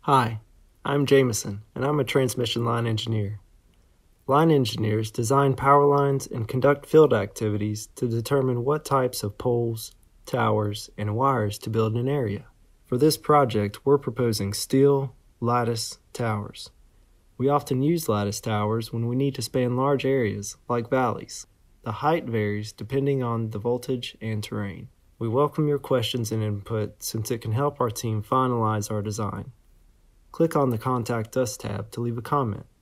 Hi, I'm Jameson, and I'm a transmission line engineer. Line engineers design power lines and conduct field activities to determine what types of poles, towers, and wires to build in an area. For this project, we're proposing steel lattice towers. We often use lattice towers when we need to span large areas, like valleys. The height varies depending on the voltage and terrain. We welcome your questions and input since it can help our team finalize our design. Click on the Contact Us tab to leave a comment.